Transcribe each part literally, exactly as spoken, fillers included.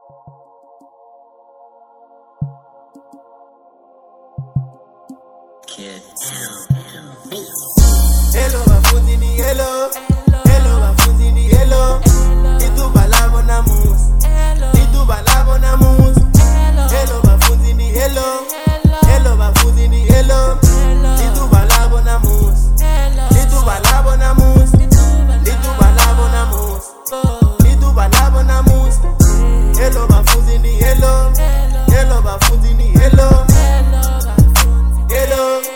Hello, mafundi ni hello. Hello, mafundi ni hello. Itu balabo na mus. Itu balabo na mus. Hello, mafundi ni hello. Hello, mafundi ni hello. Itu balabo na mus. Itu balabo na mus. Itu balabo na mus. Itu balabo na mus. Hello, mafundi ni hello. Hello, mafundi ni hello. Hello.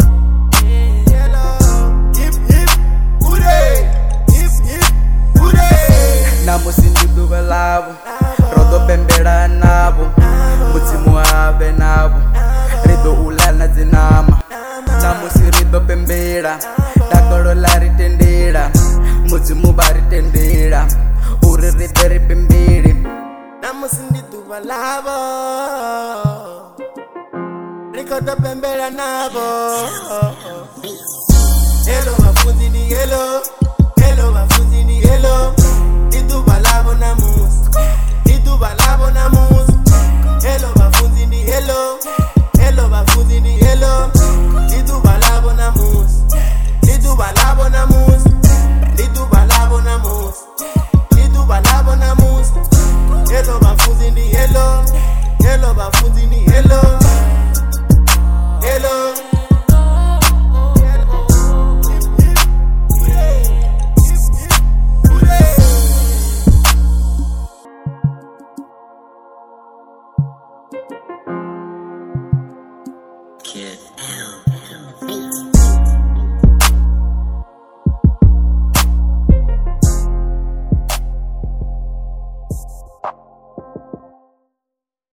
Namusindidu balabo, rodo bembera nabo, mutimu abe nabo, rido ulana zinama. Namusirido bembera, dakoro lari tendera, mutimu bari tendera, uri rideri bembiri. Namusindidu balabo, rido bembera nabo. Hello, mafundi ni hello.